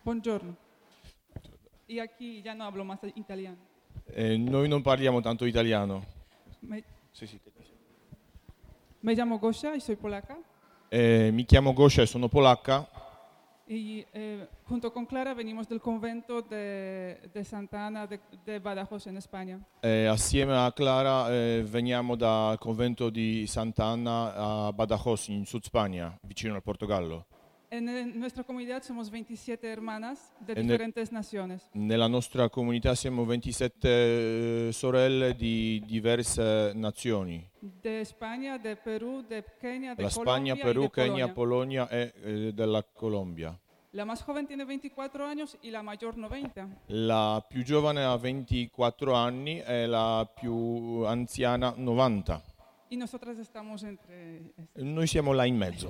Buongiorno. Y aquí ya no hablo más italiano. Noi non parliamo tanto italiano. Me, Sì. me llamo Gosia y soy polaca. Mi chiamo Gosia e sono polacca. Y junto con Clara venimos del convento de Santa Ana de Badajoz en España. Assieme a Clara veniamo dal convento di Sant'Anna a Badajoz, in Sud Spagna, vicino al Portogallo. En nuestra comunidad somos 27 hermanas de En el- diferentes naciones. Nella nostra comunità siamo 27 sorelle di diverse nazioni. De España, de Perú, de Kenia, de La Spagna, Colombia y Perù, de Kenya, Polonia. Polonia e della Colombia. La más joven tiene 24 años y la mayor 90. La più giovane ha 24 anni e la più anziana 90. Y nosotras estamos entre... Noi siamo là in mezzo.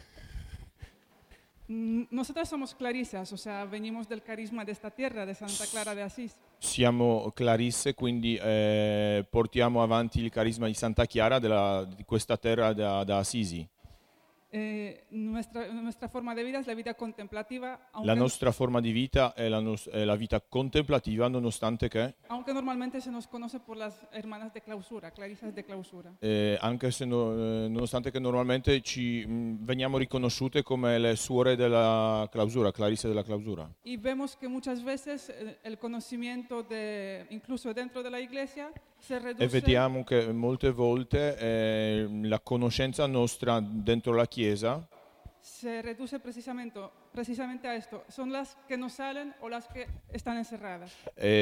Nosotras somos clarisas, o sea, venimos del carisma de esta tierra, de Santa Clara de Asís. Siamo Clarisse, quindi portiamo avanti il carisma di Santa Chiara di questa terra da Assisi. Nuestra forma de vida es la vida contemplativa, La nostra forma di vita è la vita contemplativa, nonostante che, aunque normalmente se nos conoce por las hermanas de clausura, clarisas de clausura. anche se nonostante che normalmente veniamo riconosciute come le suore della clausura, Clarisse della clausura. Y vemos que muchas veces el conocimiento, incluso dentro de la iglesia, se E reduce, vediamo che molte volte la conoscenza nostra dentro la Chiesa se reduce precisamente a esto. Son las que no salen o las que están encerradas.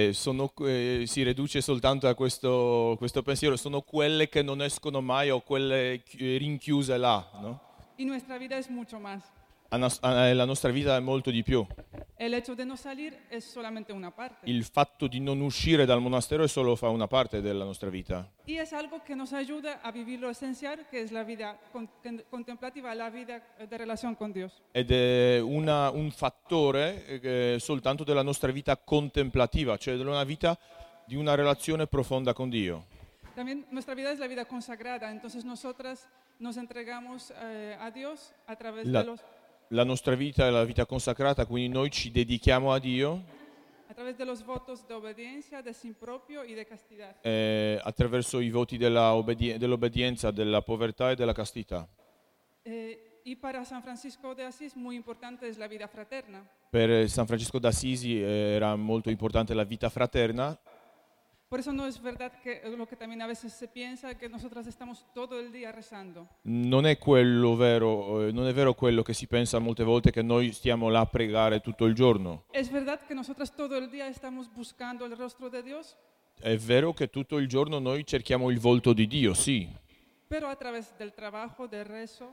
si riduce soltanto a questo pensiero, sono quelle che non escono mai o quelle rinchiuse là, no? Y nuestra vida es mucho más. La nostra vita è molto di più. El hecho de no salir es solamente una parte. Il fatto di non uscire dal monastero fa una parte della nostra vita. Y es algo que nos ayuda a vivir lo esencial, que es la vida contemplativa, la vida de relación con Dios. Ed è un fattore soltanto della nostra vita contemplativa, cioè della vita di una relazione profonda con Dio. También nuestra vida es la vida consagrada, entonces nosotras nos entregamos a Dios a través de los... La nostra vita è la vita consacrata, quindi noi ci dedichiamo a Dio A través de los votos de obediencia, de sin propio y de castidad. attraverso i voti dell'obbedienza, della povertà e della castità. Y para San Francisco de Asís muy importante es la vida fraterna. Per San Francesco d'Assisi era molto importante la vita fraterna. Por eso no es verdad que lo que también a veces se piensa, que nosotras estamos todo el día rezando. Non è vero quello che si pensa molte volte, che noi stiamo là a pregare tutto il giorno. Es verdad que nosotras todo el día estamos buscando el rostro de Dios, È vero che tutto il giorno noi cerchiamo il volto di Dio, sì, pero a través del trabajo, del rezo,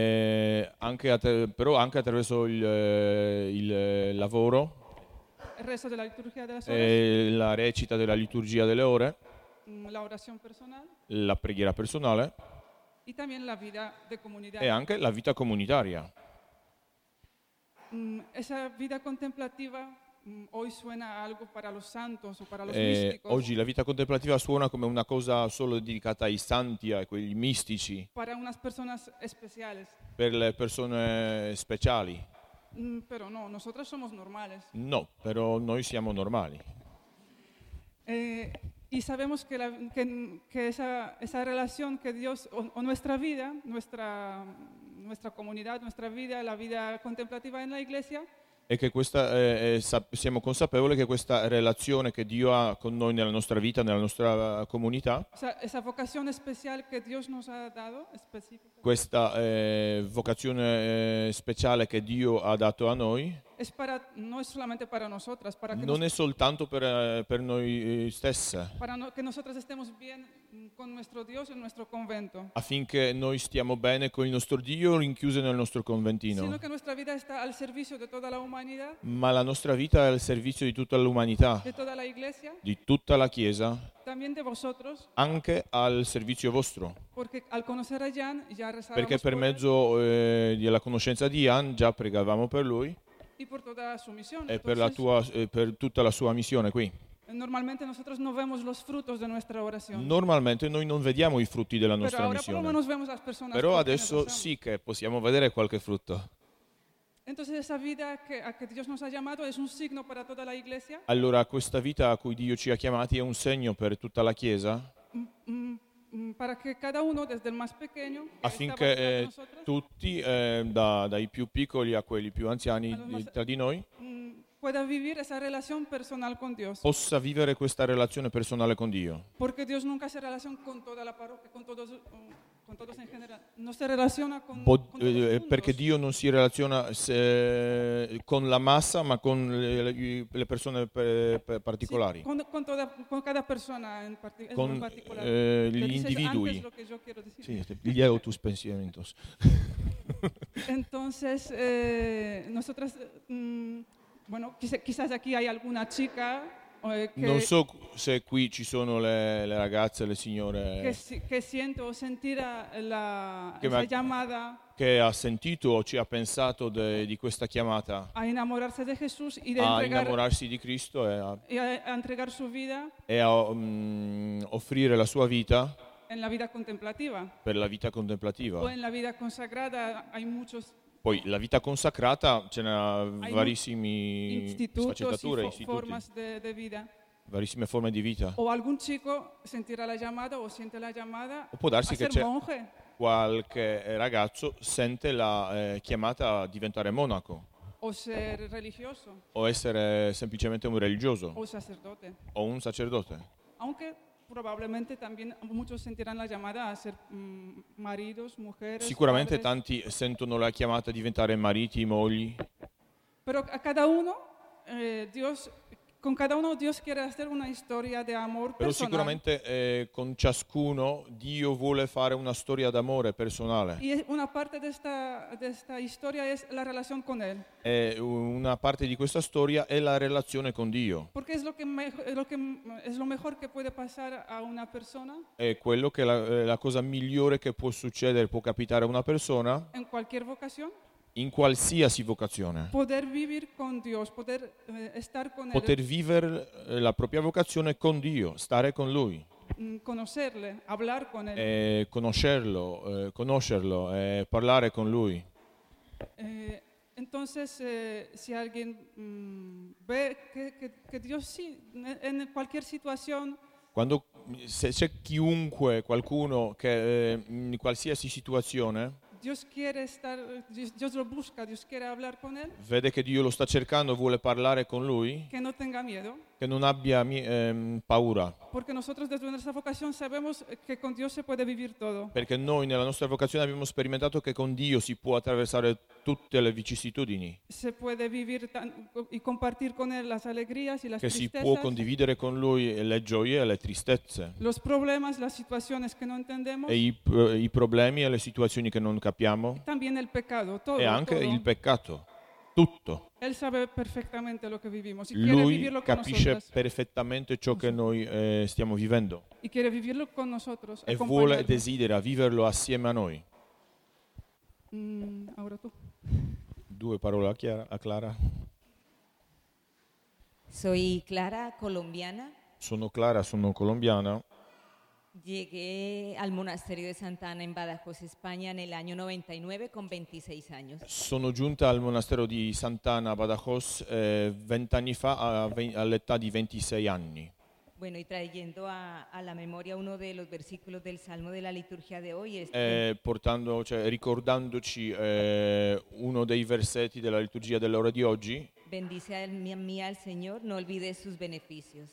però anche attraverso il lavoro, el rezo de la liturgia de las horas, la recita della liturgia delle ore, la oración personal la preghiera personale y también la vida de comunidad. e anche la vita comunitaria. Esa vida contemplativa hoy suena a algo para los santos o para los místicos, Oggi la vita contemplativa suona come una cosa solo dedicata ai santi, a quelli mistici, para unas personas especiales. per le persone speciali. Pero no, nosotras somos normales. No, però noi siamo normali. Y sabemos que esa relación que Dios, o nuestra vida, nuestra comunidad, nuestra vida, la vida contemplativa en la iglesia, E che siamo consapevoli che questa relazione che Dio ha con noi nella nostra vita, nella nostra comunità, o sea, esa vocación especial que Dios nos ha dado, específica, questa vocazione speciale che Dio ha dato a noi, no es solamente para nosotras, para que, non è soltanto per noi stesse, que nosotras estemos bien con nuestro Dios en nuestro convento, affinché noi stiamo bene con il nostro Dio rinchiuso nel nostro sino conventino, que nuestra vida está al servicio de toda la humanidad, ma la nostra vita è al servizio di tutta l'umanità, de toda la iglesia, di tutta la Chiesa, también de vosotros, anche al servizio vostro. porque al conocer a Jan ya rezábamos Perché per por él mezzo della conoscenza di Ian già pregavamo per lui y por toda su misión. e Entonces, per tutta la sua missione qui. normalmente nosotros no vemos los frutos de nuestra oración. Normalmente noi non vediamo i frutti della Pero nostra ahora por lo missione, menos vemos las personas però por quienes adesso rezamos. sì che possiamo vedere qualche frutto. Entonces esa vida a que Dios nos ha llamado es un signo para toda la iglesia, allora questa vita a cui Dio ci ha chiamati è un segno per tutta la Chiesa para que cada uno, desde el más pequeño, que está affinché bautizado con nosotros, tutti, dai più piccoli a quelli più anziani tra di noi, pueda vivir esa relación personal con Dios. possa vivere questa relazione personale con Dio. Porque Dios nunca se relaciona con toda la parroquia, con todos en general. No se relaciona con todos Perché juntos. Dio non si relaziona con la massa, ma con le persone Sí, particolari, con cada persona en con particular. gli Le dices individui. antes lo que yo quiero decir. Sì, gli tus pensamientos. Entonces, nosotras, bueno, quizás aquí hay alguna chica Non so se qui ci sono le ragazze, le signore que siente o sentirá Que esa me- llamada che ha sentito o ci ha pensato di questa chiamata a enamorarse de Jesús y de a entregar, innamorarsi di Cristo y a entregar su vida e a offrire la sua vita en la vida contemplativa per la vita o contemplativa. en la vida consagrada. Hay muchos Poi la vita consacrata ce n'ha Hay varissimi institutos y sfaccettature, istituti, formas de vida. varissime forme di vita. O algún chico sentirá la llamada o siente la llamada O può darsi a che ser c'è monje qualche ragazzo sente la chiamata a diventare monaco o ser religioso o essere semplicemente un religioso o sacerdote. o un sacerdote. Aunque probablemente también muchos sentirán la llamada a ser maridos, mujeres, Sicuramente padres. tanti sentono la chiamata a diventare mariti, mogli, Pero a cada uno, con cada uno Dios quiere hacer una historia de amor però personal. sicuramente con ciascuno Dio vuole fare una storia d'amore personale. Y una parte de esta historia es la relación con Él. E una parte di questa storia è la relazione con Dio. Porque es es lo mejor que puede pasar a una persona È quello che è la cosa migliore che può succedere, può capitare a una persona en cualquier vocación. in qualsiasi vocazione. Poder vivir con Dios, poder estar con Poter Él, vivere la propria vocazione con Dio, stare con Lui, conocerle, hablar con Él. conoscerlo, parlare con Lui. Entonces, si alguien ve que Dios sí, en cualquier situación, Se c'è chiunque, qualcuno che in qualsiasi situazione Dios quiere estar, Dios lo busca, Dios quiere hablar con Él, vede che Dio lo sta cercando, vuole parlare con Lui, que no tenga miedo. che non abbia paura, Porque nosotros desde nuestra vocación sabemos que con Dios se puede vivir todo. perché noi nella nostra vocazione abbiamo sperimentato che con Dio si può attraversare tutte le vicissitudini, Se puede vivir y compartir con Él las alegrías y las che si può tristezas, condividere con Lui le gioie e le tristezze, los problemas, las situaciones que no entendemos, e i problemi e le situazioni che non capiamo, también el pecado, todo. e anche todo. il peccato, tutto. Él sabe perfectamente lo que vivimos y quiere Lui vivirlo con capisce nosotros. perfettamente ciò che noi stiamo vivendo Y quiere vivirlo con nosotros. e vuole e acompañarnos. desidera viverlo assieme a noi. Ahora tú. 2 parole a Clara. Soy Clara, colombiana. Sono Clara, sono colombiana. Llegué al monasterio de Santa Ana en Badajoz, España, en el año 99 con 26 años. Sono giunta al monastero di Sant'Anna a Badajoz 20 anni fa all'età di 26 anni. Bueno, y trayendo a la memoria uno de los versículos del Salmo de la liturgia de hoy, Ricordandoci uno dei versetti della liturgia dell'ora di oggi, bendice alma mía al Señor, no olvides sus beneficios.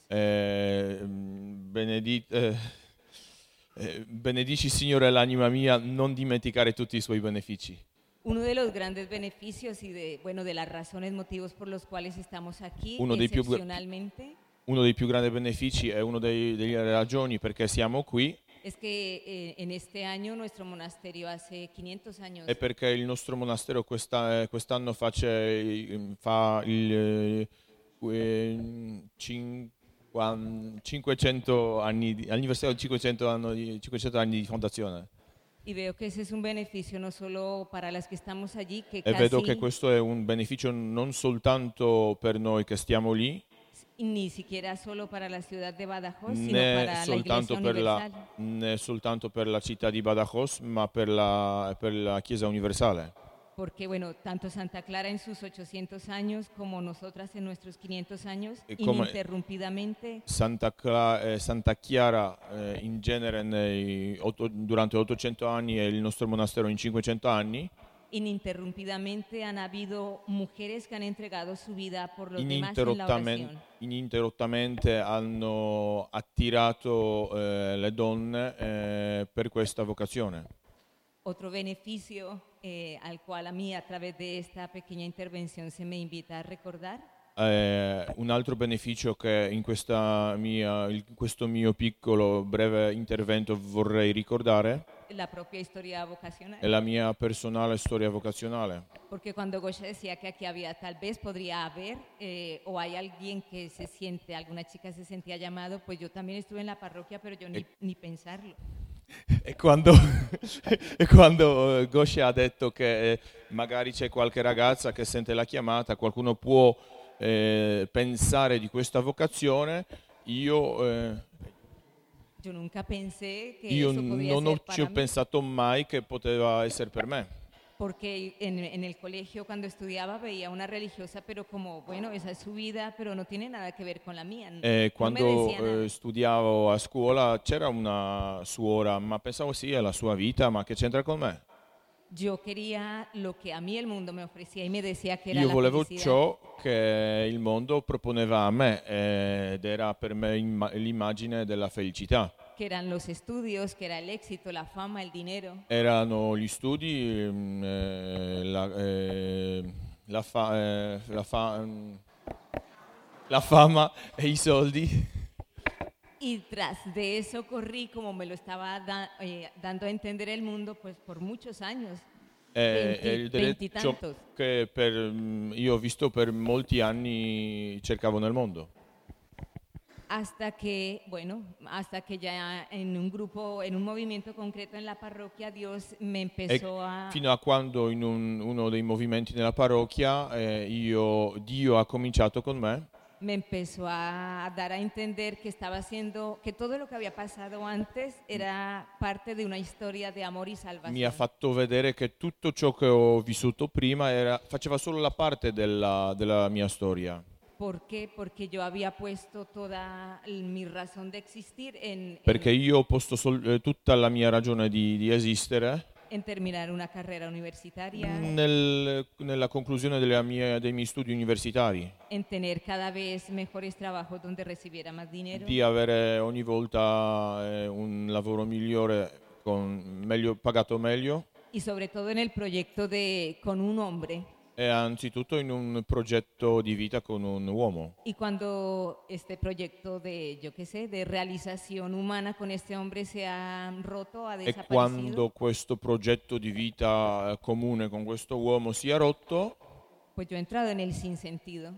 benedici Signore l'anima mia, non dimenticare tutti i suoi benefici. Uno de los grandes beneficios y de las razones, motivos por los cuales estamos aquí Uno dei più excepcionalmente, Uno dei più grandi benefici e una delle ragioni perché siamo qui es que en este año nuestro monasterio hace 500 años è perché il nostro monastero quest'anno fa il 500 anni, anniversario di 500 anni di fondazione. y veo que ese es un beneficio no solo para las que estamos allí, que E vedo casi che questo è un beneficio non soltanto per noi che stiamo lì, ni siquiera solo para la ciudad de Badajoz, sino né para la Iglesia Universal. né soltanto per la città di Badajoz, ma per la Chiesa universale. porque bueno, tanto Santa Clara en sus 800 años como nosotras en nuestros 500 años, E come ininterrumpidamente Santa Chiara in genere durante 800 anni e il nostro monastero in 500 anni, ininterrumpidamente han habido mujeres que han entregado su vida por los demás en la oración. ininterrottamente hanno attirato le donne per questa vocazione. Otro beneficio al cual a mí a través de esta pequeña intervención se me invita a recordar Un altro beneficio che in questo mio piccolo breve intervento vorrei ricordare la propia historia vocacional. è la mia personale storia vocazionale. Porque cuando Gosha decía que aquí había, tal vez podría haber, o hay alguien que se siente, alguna chica se sentía llamado, pues yo también estuve en la parroquia, pero yo ni pensarlo. E quando Gosha ha detto che magari c'è qualche ragazza che sente la chiamata, qualcuno può pensare di questa vocazione, io nunca pensé que Io eso podía non ser ci ho para mí, pensato mai che poteva essere per me. porque en el colegio cuando estudiaba veía una religiosa, pero como, bueno, esa es su vida, pero no tiene nada que ver con la mía. No me Quando decía nada. studiavo a scuola c'era una suora, ma pensavo sì, è la sua vita, ma che c'entra con me? Yo quería lo que a mí el mundo me ofrecía y me decía que era Io la volevo felicidad, ciò che il mondo proponeva a me ed era per me l'immagine della felicità. que eran los estudios, que era el éxito, la fama, el dinero. Erano gli studi, la fama e i soldi. Y tras de eso corrí, como me lo estaba dando a entender el mundo, pues por muchos años, Ed è ciò veintitantos. che io ho visto per molti anni cercavo nel mondo. Hasta que, bueno, hasta que ya en un grupo, en un movimiento concreto en la parroquia, Dios me empezó a... Fino a quando in uno dei movimenti nella parrocchia Dio ha cominciato con me, Me empezó a dar a entender que estaba haciendo, que todo lo que había pasado antes era parte de una historia de amor y mi ha salvación. fatto vedere che tutto ciò che ho vissuto prima faceva solo la parte della mia storia. ¿Por qué? Porque yo había puesto toda mi razón de existir Perché io ho posto tutta la mia ragione di esistere en terminar una carrera universitaria, nella conclusione dei miei studi universitari, en tener cada vez mejores trabajos donde recibiera más dinero di avere ogni volta un lavoro migliore, pagato meglio, y sobre todo en el proyecto con un hombre. e anzitutto in un progetto di vita con un uomo. Y cuando este proyecto yo qué sé, de realización humana con este hombre se ha roto, ha E desaparecido, quando questo progetto di vita comune con questo uomo si è rotto, pues yo he entrado en el sinsentido,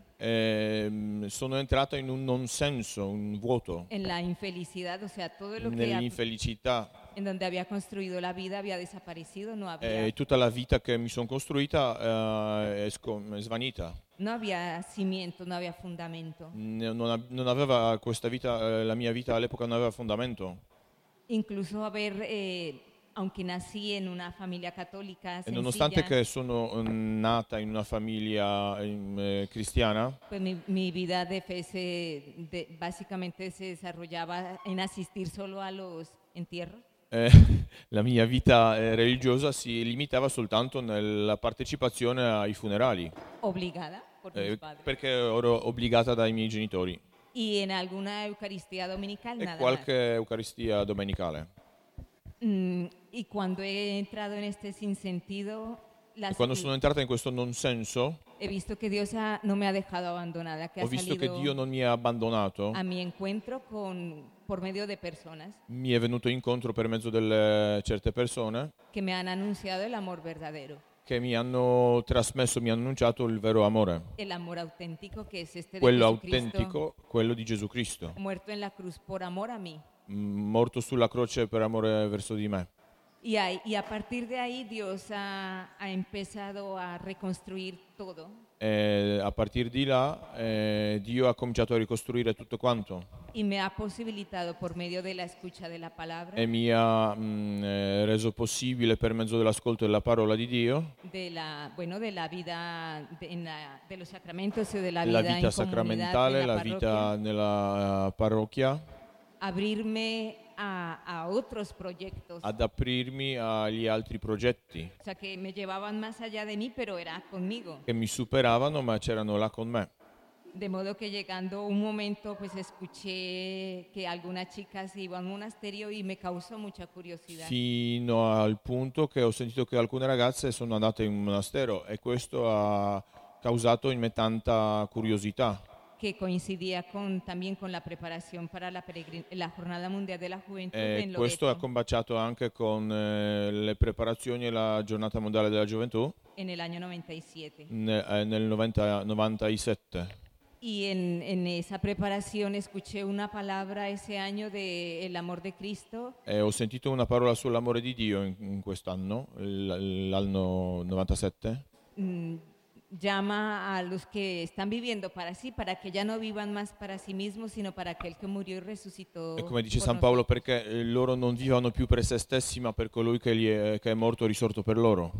sono entrato in un non senso, un vuoto, en la infelicidad, o sea, todo lo que nell'infelicità. en donde había construido la vida había desaparecido, no había, Tutta la vita che mi sono costruita è svanita. no había cimiento, no había fundamento. Non aveva questa vita, la mia vita all'epoca non aveva fondamento. Incluso aunque nací en una familia católica E nonostante sencilla, che sono nata in una famiglia cristiana, pues mi vida de fe básicamente se desarrollaba en asistir solo a los entierros. la mia vita religiosa si limitava soltanto nella partecipazione ai funerali, Obligada por mis padres. perché ero obbligata dai miei genitori, Y en alguna Eucaristía dominical, e nada qualche Eucaristia domenicale. más. Y cuando he entrado en este sinsentido, E quando sono entrata in questo non senso, he visto que Dios no me ha dejado abandonada, que ho ha visto che salido Dio non mi ha abbandonato, a mi encuentro por medio de personas mi è venuto incontro per mezzo delle certe persone que me han anunciado el amor verdadero, che mi hanno trasmesso, mi hanno annunciato il vero amore, el amor auténtico que es este de quello Jesucristo, autentico, quello di Gesù Cristo, muerto en la cruz por amor a mí. morto sulla croce per amore verso di me. Y a partir de ahí Dios ha empezado a reconstruir todo. E a partire di là Dio ha cominciato a ricostruire tutto quanto y me ha posibilitado por medio de la escucha de la palabra, e mi ha reso possibile per mezzo dell'ascolto della parola di Dio, de la, bueno, de la vida, de los sacramentos y de la la vida vita en comunidad sacramentale, de la la vita parroquia, nella parrocchia, abrirme a otros proyectos, ad aprirmi agli altri progetti o sea, que me llevaban más allá de mí, pero era conmigo. che mi superavano ma c'erano là con me. De modo que llegando un momento, pues escuché que algunas chicas iban a un monasterio y me causó mucha curiosidad. Fino al punto che ho sentito che alcune ragazze sono andate in un monastero e questo ha causato in me tanta curiosità. Que coincidía también con la preparación para la Jornada Mundial de la Juventud en Questo è Loreto, combaciato anche con le preparazioni alla Giornata Mondiale della Gioventù en el año 97. nel 97. Y en esa preparación escuché una palabra ese año de el amor de Cristo, E ho sentito una parola sull'amore di Dio in quest'anno, l'anno 97. llama a los que están viviendo para sí, para que ya no vivan más para sí mismos, sino para aquel que murió y resucitó. E come dice por San Paolo, nosotros. perché loro non vivano più per se stessi, ma per colui che è morto e risorto per loro.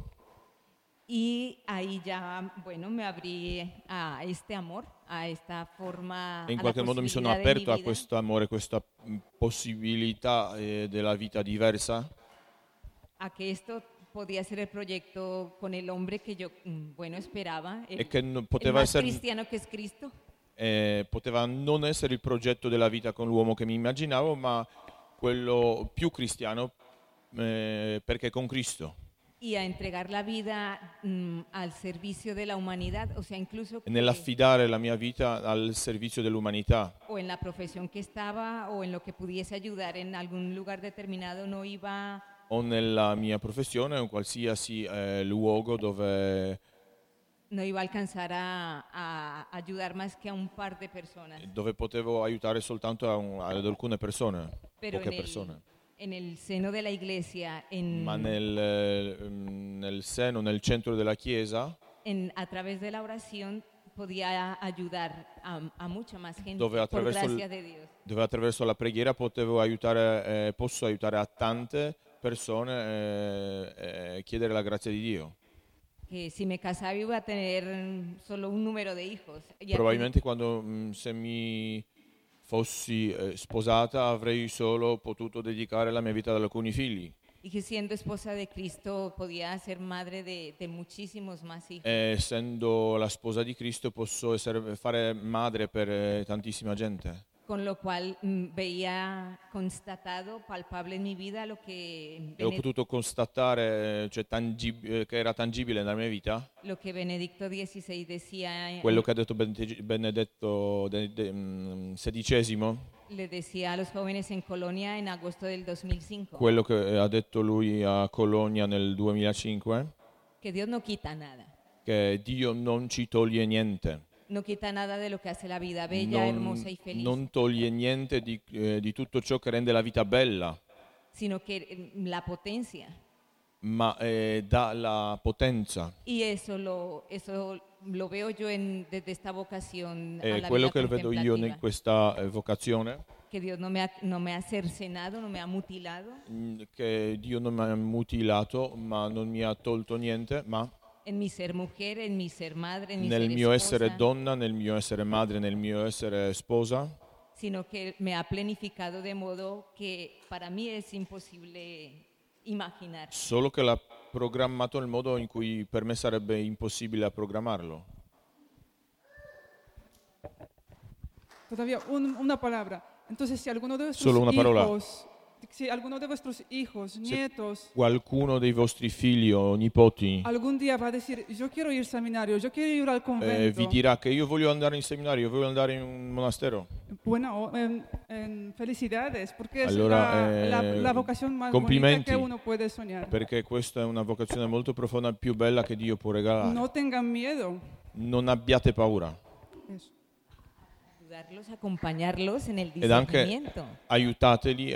Y ahí ya, bueno, me abrí a este amor, a esta forma, E in a la qualche modo mi sono posibilidad de mi aperto a vida, questo amore, questa possibilità della vita diversa, a que esto podía ser el proyecto con el hombre que yo, bueno, esperaba, e che el poteva más essere, cristiano que es Cristo. poteva non essere il progetto della vita con l'uomo che mi immaginavo, ma quello più cristiano, perché con Cristo. Y a entregar la vida al servicio de la humanidad, o sea, incluso E nell'affidare la mia vita al servizio dell'umanità. o en la profesión que estaba o en lo que pudiese ayudar en algún lugar determinado, no iba O nella mia professione o in qualsiasi luogo dove a alcanzar a ayudar más que a un par de personas. potevo aiutare soltanto ad alcune persone, Pero poche persone. en el seno de la iglesia, Ma nel seno, nel centro della Chiesa, a través de la oración, podía ayudar a mucha más gente, dove por attraverso, gracia de Dios. dove attraverso la preghiera posso aiutare a tante persone e chiedere la grazia di Dio. Que si me casaba iba a tener solo un número de hijos. Y Probabilmente se mi fossi sposata avrei solo potuto dedicare la mia vita ad alcuni figli. y que siendo esposa de Cristo podía ser madre de muchísimos más hijos. Essendo la sposa di Cristo posso fare madre per tantissima gente. Con lo cual veía constatado, palpable en mi vida lo que, E ho potuto constatare che era tangibile nella mia vita lo que Benedicto XVI decía, quello che ha detto Benedetto XVI, le decía a los jóvenes en Colonia en agosto del 2005, quello che ha detto lui a Colonia nel 2005, que Dios no quita nada. che Dio non ci toglie niente. No quita nada de lo que hace la vida bella, hermosa y feliz, Non toglie niente di tutto ciò che rende la vita bella, sino que la potencia. ma dà la potenza. Y eso lo veo yo desde esta vocación a la Quello vida che vedo io in contemplativa. questa vocazione, Que Dios no me ha cercenado, no me ha mutilado che Dio non mi ha mutilato, ma non mi ha tolto niente, ma en mi ser mujer, en mi ser madre, en mi nel ser mio esposa, essere donna, nel mio essere madre, nel mio essere sposa, sino que me ha planificado de modo que para mí es imposible imaginar. solo che l'ha programmato nel modo in cui per me sarebbe impossibile programmarlo. Todavía una palabra. Entonces, si alguno de vuestros Solo una parola. hijos, si alguno de vuestros hijos, nietos, Qualcuno dei vostri figli o nipoti algún día va a decir, yo quiero ir al seminario, yo quiero ir al convento. vi dirà che io voglio andare in seminario, voglio andare in un monastero, Bueno, felicidades, porque es Allora, la vocación más bonita complimenti. que uno puede soñar. perché questa è una vocazione molto profonda, più bella che Dio può regalare. No tengan miedo. Non abbiate paura. Eso. Ayudarlos, acompañarlos en el Ed anche discernimiento. aiutateli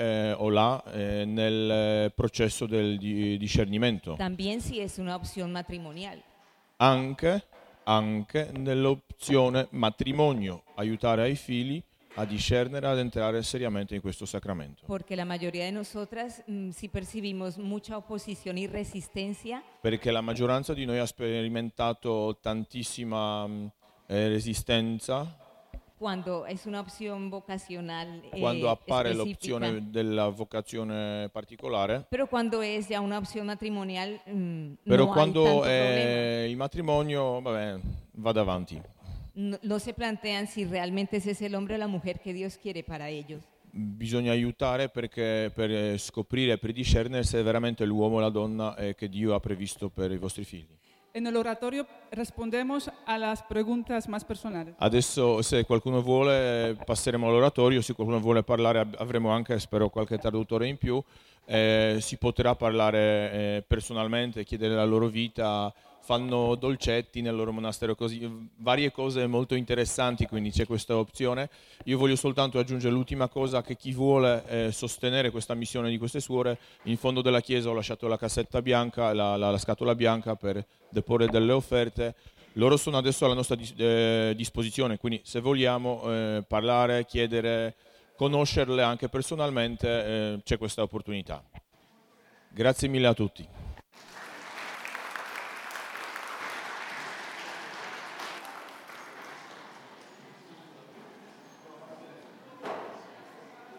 nel processo del discernimento. También si es una opción matrimonial. Anche anche nell'opzione matrimonio, aiutare ai figli a discernere, ad entrare seriamente in questo sacramento. Porque la mayoría de nosotras sí percibimos mucha oposición y resistencia Perché la maggioranza di noi ha sperimentato tantissima resistenza cuando es una opción vocacional quando appare específica. l'opzione della vocazione particolare, Pero cuando es ya una opción matrimonial, però no hay quando tanto è il matrimonio, vabbè, vada avanti. problema. No se plantean si realmente ese es el hombre o la mujer que Dios quiere para ellos. Bisogna aiutare perché per scoprire, per discernere se è veramente l'uomo o la donna che Dio ha previsto per i vostri figli. En el oratorio respondemos a las preguntas más personales. Adesso se qualcuno vuole passeremo all'oratorio, se qualcuno vuole parlare avremo anche, spero, qualche traduttore in più, si potrà parlare personalmente, chiedere la loro vita, fanno dolcetti nel loro monastero, così, varie cose molto interessanti, quindi c'è questa opzione. Io voglio soltanto aggiungere l'ultima cosa, che chi vuole sostenere questa missione di queste suore, in fondo della chiesa ho lasciato la cassetta bianca, la scatola bianca per deporre delle offerte. Loro sono adesso alla nostra disposizione, quindi se vogliamo parlare, chiedere, conoscerle anche personalmente, c'è questa opportunità. Grazie mille a tutti.